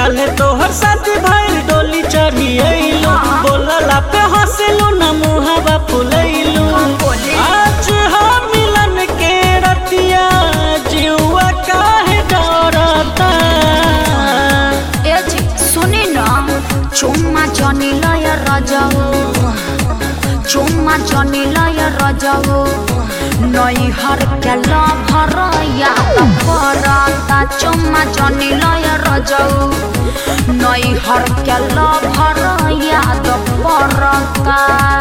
काले तोहर शादी भइल डोली चढ़ी अइलू बोलला पे हंसलू न मुहावा फुलैलू आज हम मिलन के रतिया जीवा काहे डरता ए जी सुनी ना चुम्मा जनी लय रजाओ चुम्मा जनी लय रजाओ नई हर के लभर याद परता चुम्मा जनी लय रजाओ नई हर के लभर याद परता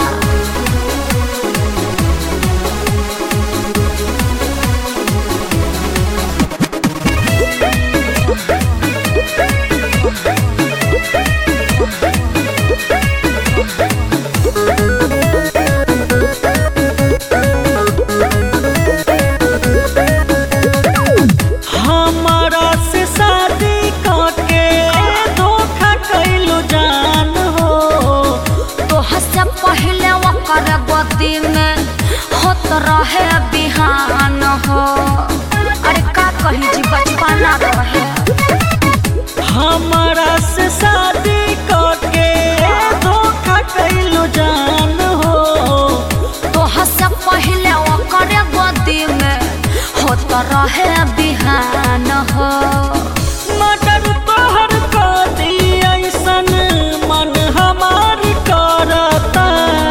रहे बिहान हो अरे का कही जी बचपना रहे हमारा से शादी करके धोखा कैलू जान हो तो हसे पहले ओकर गोदी में होत रहे बिहान हो मगर तोहर कदी ऐसन मन हमार करता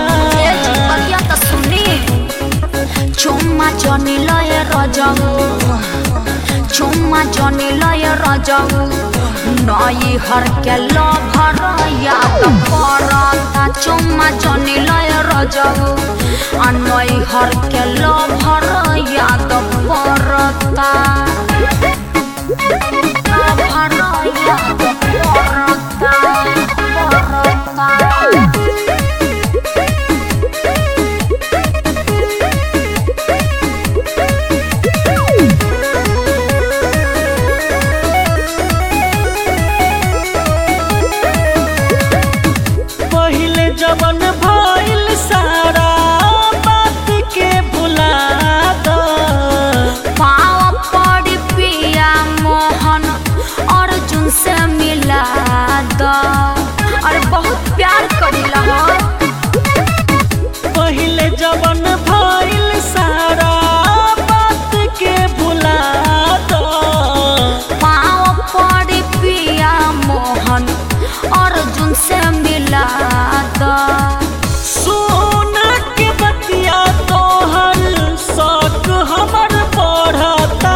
चुम्मा जनी लय रजाऊ चुम्मा जनी लय रजाऊ नई हर के लभर याद परता चुम्मा जनी लय रजाऊ आ नई हर के लभर याद परता लभर याद परता जवन भइल सारा बात के भुला दो पाँव पड़ी पिया मोहन अर्जुन से मिला दो और बहुत प्यार करिला पहले जवन भइल सारा बात के भुला दो पाँव पड़ी पिया मोहन अर्जुन से मिला सोना के बतिया तोहर शौक हमर बढ़ता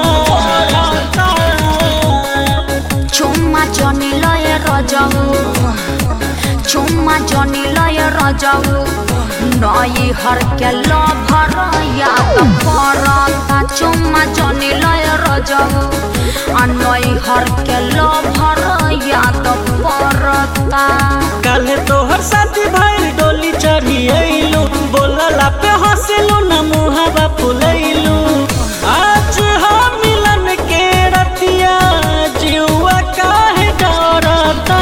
चुम्मा जनी लय रजाऊ चुम्मा जनी लय रजाऊ नई हर के लभर याद परता चुम्मा जनी लय रजाऊ आ नई हर के लभर याद परता काले तोहर शादी भइल डोली चढ़ी अइलू बोलला पे हंसलू न मुहावा फुलैलू आज हम मिलन के रतिया जीवा काहे डरता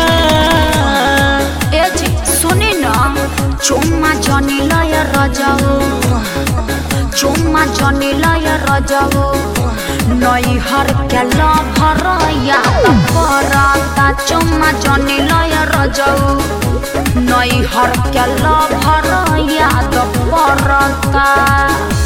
ए जी सुनी ना चुम्मा जनी लय रजाऊ चुम्मा जनी लय रजाऊ नई हर के लभर याद परता चुम्मा जनी लय रजाऊ नई हर के लभर याद परता।